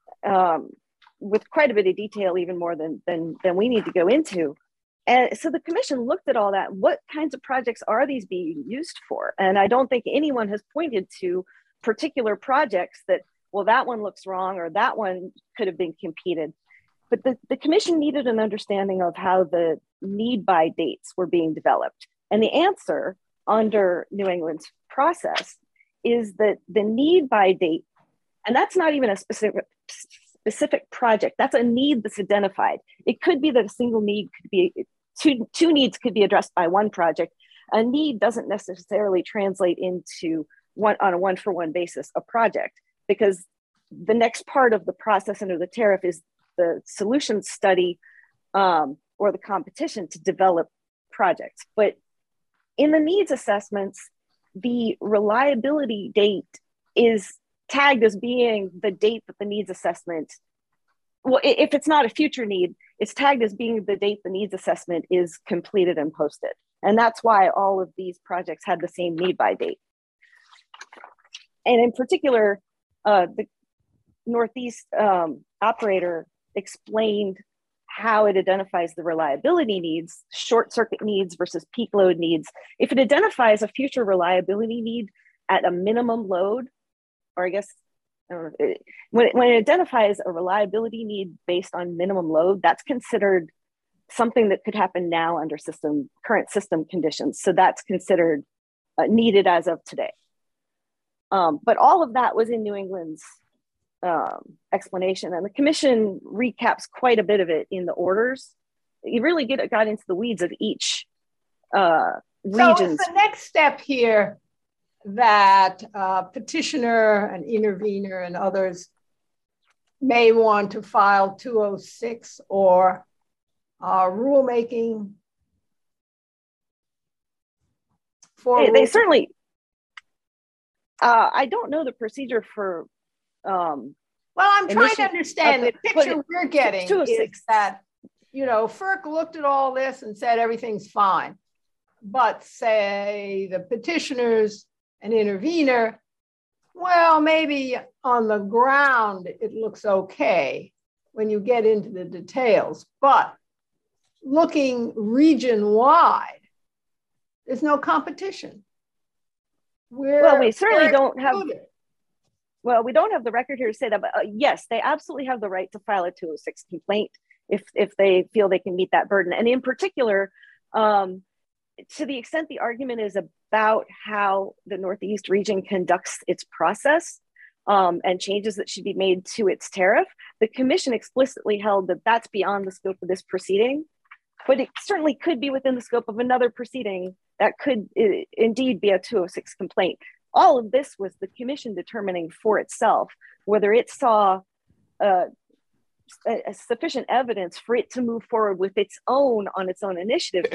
with quite a bit of detail, even more than we need to go into. And so the commission looked at all that. What kinds of projects are these being used for? And I don't think anyone has pointed to particular projects that, well, that one looks wrong or that one could have been competed. But the commission needed an understanding of how the need by dates were being developed. And the answer under New England's process is that the need by date, and that's not even a specific project, that's a need that's identified. It could be that a single need could be, two needs could be addressed by one project. A need doesn't necessarily translate into on a one-for-one basis a project, because the next part of the process under the tariff is the solution study or the competition to develop projects. But in the needs assessments, the reliability date is tagged as being the date that the needs assessment, well, if it's not a future need, it's tagged as being the date the needs assessment is completed and posted. And that's why all of these projects had the same need by date. And in particular, the Northeast operator explained how it identifies the reliability needs, short circuit needs versus peak load needs. If it identifies a future reliability need at a minimum load, or I guess, when it identifies a reliability need based on minimum load, that's considered something that could happen now under current system conditions. So that's considered needed as of today. But all of that was in New England's explanation, and the commission recaps quite a bit of it in the orders. You really got into the weeds of each region's. So is the next step here that petitioner and intervener and others may want to file 206 or rulemaking for they certainly I don't know the procedure for well, I'm trying to understand the picture we're getting is that, you know, FERC looked at all this and said everything's fine, but say the petitioners and intervener, well, maybe on the ground it looks okay when you get into the details, but looking region-wide, there's no competition. Well, we certainly don't have. Well, we don't have the record here to say that, but yes, they absolutely have the right to file a 206 complaint if they feel they can meet that burden. And in particular, to the extent the argument is about how the Northeast region conducts its process and changes that should be made to its tariff, the commission explicitly held that that's beyond the scope of this proceeding, but it certainly could be within the scope of another proceeding that could indeed be a 206 complaint. All of this was the commission determining for itself whether it saw sufficient evidence for it to move forward with its own initiative.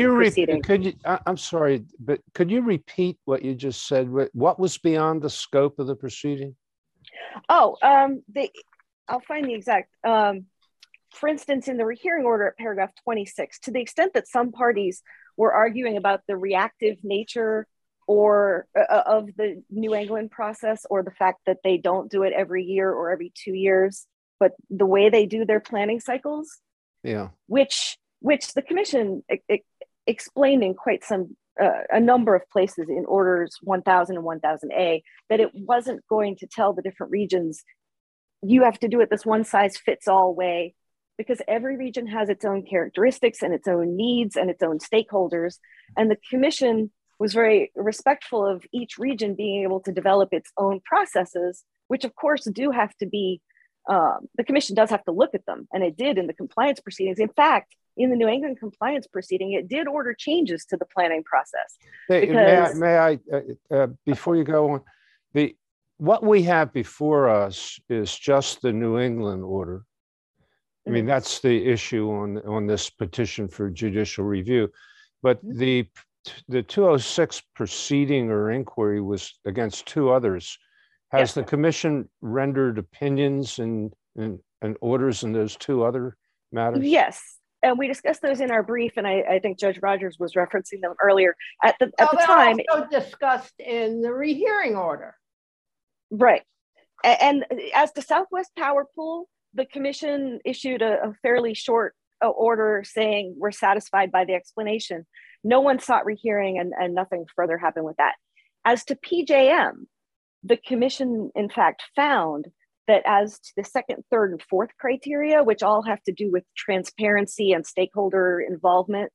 I'm sorry, but could you repeat what you just said? What was beyond the scope of the proceeding? Oh, I'll find the exact. For instance, in the rehearing order at paragraph 26, to the extent that some parties were arguing about the reactive nature or of the New England process, or the fact that they don't do it every year or every 2 years, but the way they do their planning cycles, which the commission explained in quite a number of places in orders 1000 and 1000A, that it wasn't going to tell the different regions, you have to do it this one size fits all way, because every region has its own characteristics and its own needs and its own stakeholders. And the commission was very respectful of each region being able to develop its own processes, which of course do have to be, the commission does have to look at them. And it did in the compliance proceedings. In fact, in the New England compliance proceeding, it did order changes to the planning process. May I before you go on, what we have before us is just the New England order. I mean, that's the issue on this petition for judicial review. But the 206 proceeding or inquiry was against two others. Has the commission rendered opinions and orders in those two other matters? Yes, and we discussed those in our brief, and I think Judge Rogers was referencing them earlier. At the time, also discussed in the rehearing order. Right, and as to Southwest Power Pool, the commission issued a fairly short order saying we're satisfied by the explanation. No one sought rehearing, and nothing further happened with that. As to PJM, the commission, in fact, found that as to the second, third, and fourth criteria, which all have to do with transparency and stakeholder involvement,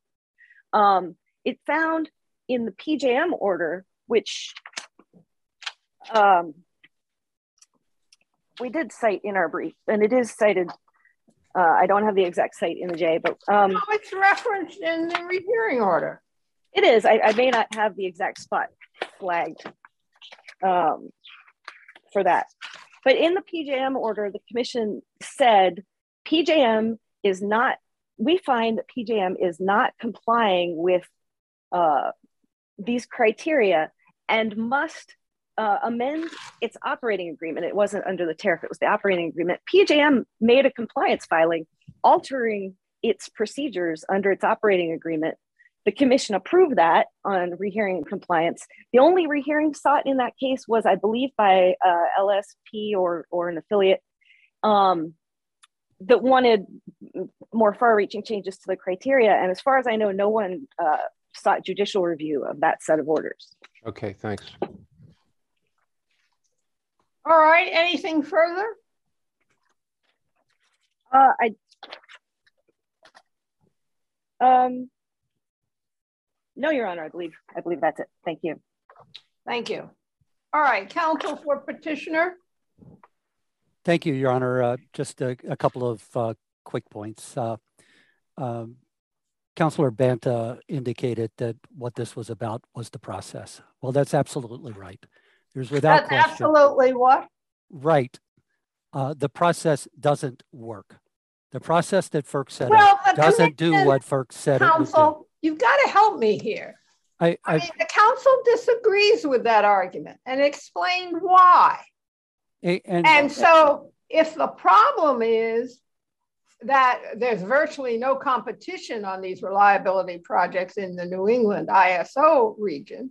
it found in the PJM order, which we did cite in our brief, and it is cited. I don't have the exact site in the J, but no, it's referenced in the rehearing order. It is. I may not have the exact spot flagged for that, but in the PJM order, the commission said PJM is not. We find that PJM is not complying with these criteria and must amend its operating agreement. It wasn't under the tariff, it was the operating agreement. PJM made a compliance filing altering its procedures under its operating agreement. The commission approved that on rehearing compliance. The only rehearing sought in that case was, I believe, by LSP or an affiliate that wanted more far-reaching changes to the criteria. And as far as I know, no one sought judicial review of that set of orders. Okay, thanks. All right, anything further? No, Your Honor, I believe that's it. Thank you. Thank you. All right, counsel for petitioner. Thank you, Your Honor. Just a couple of quick points. Councilor Banta indicated that what this was about was the process. Well, that's absolutely right. There's without question. That's absolutely what? Right. The process doesn't work. The process that FERC set up doesn't do what FERC said it would do. You've got to help me here. I mean, the council disagrees with that argument and explained why. And so if the problem is that there's virtually no competition on these reliability projects in the New England ISO region,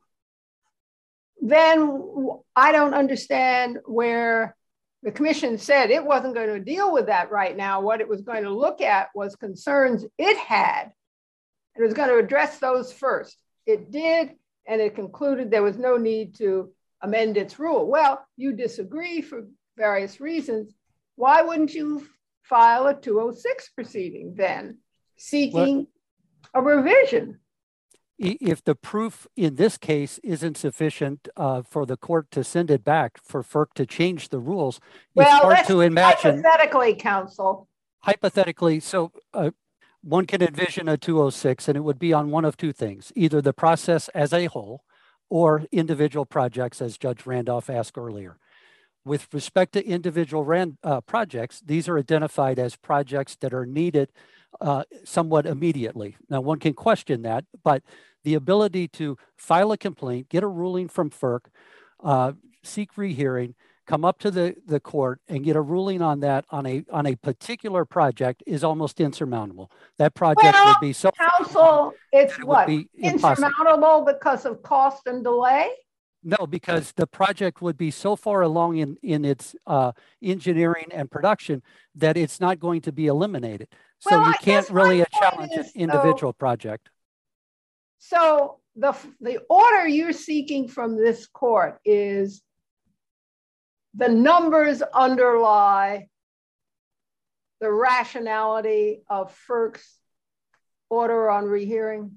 then I don't understand where the commission said it wasn't going to deal with that right now. What it was going to look at was concerns it had. It was going to address those first. It did, and it concluded there was no need to amend its rule. Well, you disagree for various reasons. Why wouldn't you file a 206 proceeding then, seeking a revision? If the proof in this case isn't sufficient for the court to send it back for FERC to change the rules, it's hard to imagine. Hypothetically, counsel. Hypothetically, so one can envision a 206 and it would be on one of two things, either the process as a whole or individual projects, as Judge Randolph asked earlier. With respect to individual projects, these are identified as projects that are needed somewhat immediately. Now, one can question that, but the ability to file a complaint, get a ruling from FERC, seek rehearing, come up to the court and get a ruling on that on a particular project is almost insurmountable. That project would be so counsel, it's what? Insurmountable because of cost and delay? No, because the project would be so far along in its engineering and production that it's not going to be eliminated. So you can't really challenge an individual project. So the order you're seeking from this court is the numbers underlie the rationality of FERC's order on rehearing?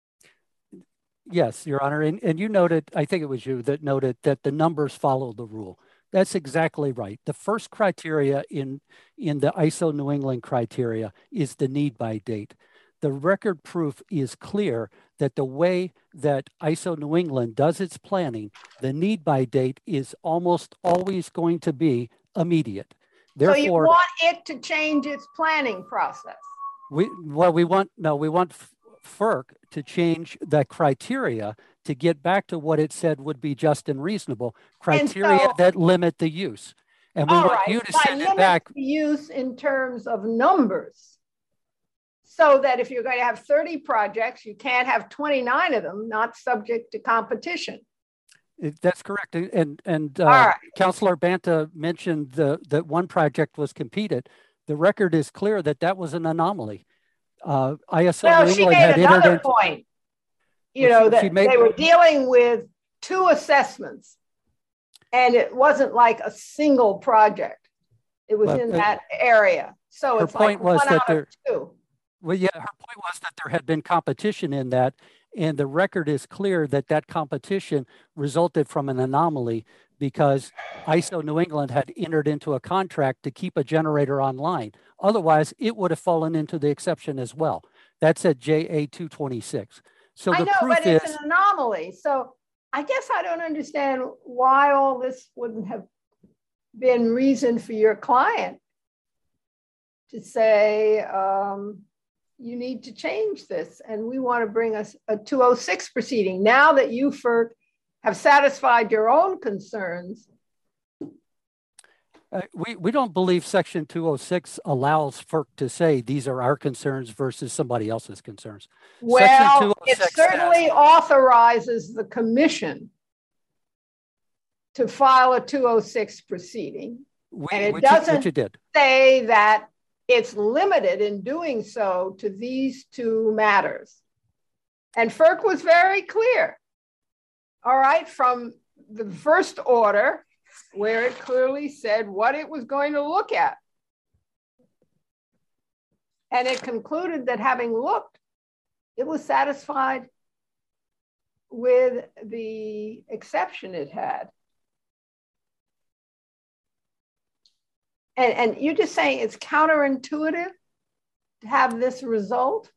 Yes, Your Honor. And you noted, I think it was you that noted that the numbers follow the rule. That's exactly right. The first criteria in the ISO New England criteria is the need by date. The record proof is clear that the way that ISO New England does its planning, the need by date is almost always going to be immediate. Therefore, so you want it to change its planning process? We want FERC to change the criteria to get back to what it said would be just and reasonable criteria that limit the use. And we want you to send it back. The use in terms of numbers. So that if you're going to have 30 projects, you can't have 29 of them not subject to competition. That's correct. And Councilor Banta mentioned that one project was competed. The record is clear that that was an anomaly. ISO New England had another point. You know, that they were dealing with two assessments and it wasn't like a single project. It was in that area. So it's like one out of two. Well, yeah, her point was that there had been competition in that, and the record is clear that that competition resulted from an anomaly because ISO New England had entered into a contract to keep a generator online. Otherwise, it would have fallen into the exception as well. That's at JA 226. So I know, but it's an anomaly. So I guess I don't understand why all this wouldn't have been reason for your client to say, you need to change this. And we want to bring us a 206 proceeding. Now that you, FERC, have satisfied your own concerns. We don't believe Section 206 allows FERC to say these are our concerns versus somebody else's concerns. Well, it certainly authorizes the commission to file a 206 proceeding. And it doesn't say that it's limited in doing so to these two matters. And FERC was very clear, all right, from the first order, where it clearly said what it was going to look at. And it concluded that having looked, it was satisfied with the exception it had. And you're just saying it's counterintuitive to have this result?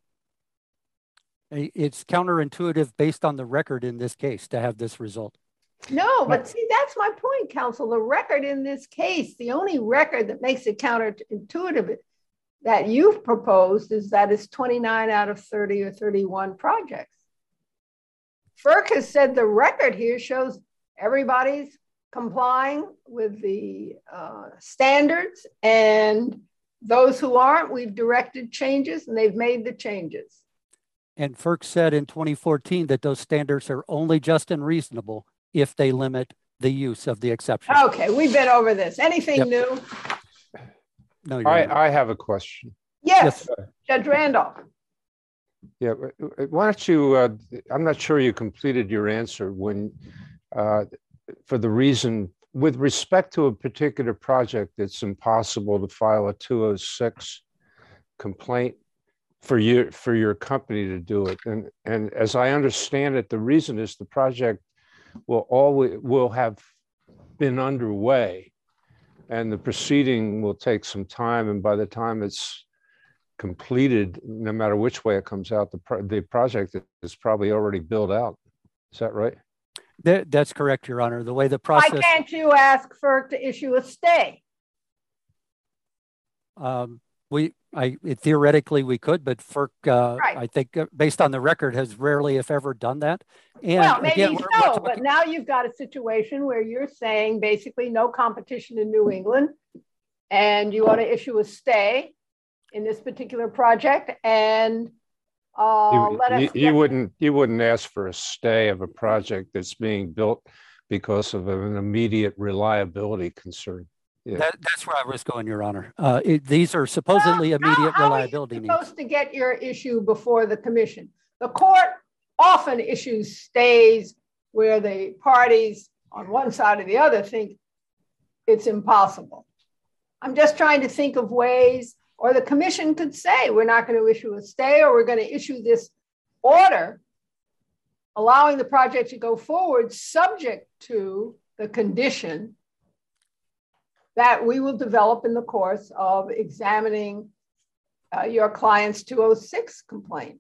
It's counterintuitive based on the record in this case to have this result. No, but see, that's my point, counsel. The record in this case, the only record that makes it counterintuitive that you've proposed is that it's 29 out of 30 or 31 projects. FERC has said the record here shows everybody's complying with the standards, and those who aren't, we've directed changes and they've made the changes. And FERC said in 2014 that those standards are only just and reasonable if they limit the use of the exception. Okay, we've been over this. Anything new? No, I have a question. Yes, Judge Randolph. Yeah, why don't you, I'm not sure you completed your answer when, for the reason, with respect to a particular project, it's impossible to file a 206 complaint for your company to do it. And as I understand it, the reason is the project will have been underway and the proceeding will take some time. And by the time it's completed, no matter which way it comes out, the project is probably already built out. Is that right? That's correct, Your Honor. The way the process— Why can't you ask FERC to issue a stay? Theoretically we could, but FERC, right. I think based on the record, has rarely, if ever, done that. And well, maybe again, so, but now you've got a situation where you're saying basically no competition in New England, and you want to issue a stay in this particular project, and let us— You wouldn't ask for a stay of a project that's being built because of an immediate reliability concern. Yeah. That's where I was going, Your Honor. These are supposedly immediate reliability needs. How are you supposed to get your issue before the commission? The court often issues stays where the parties on one side or the other think it's impossible. I'm just trying to think of ways, or the commission could say, we're not going to issue a stay, or we're going to issue this order allowing the project to go forward subject to the condition that we will develop in the course of examining your client's 206 complaint.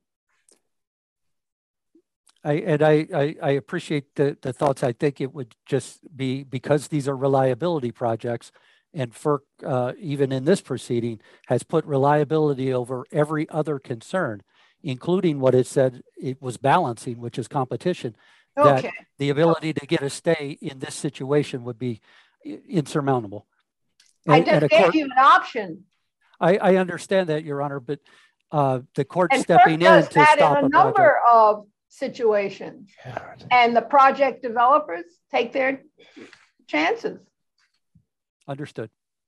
I appreciate the thoughts. I think it would just be because these are reliability projects, and FERC, even in this proceeding, has put reliability over every other concern, including what it said it was balancing, which is competition. Okay. That the ability to get a stay in this situation would be insurmountable. I just gave you an option. I understand that, Your Honor, but the court and stepping FERC in to stop in a a number project. of situations, and the project developers take their chances. Understood.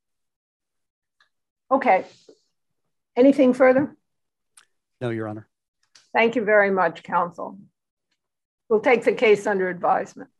Okay. Anything further? No, Your Honor. Thank you very much, counsel. We'll take the case under advisement.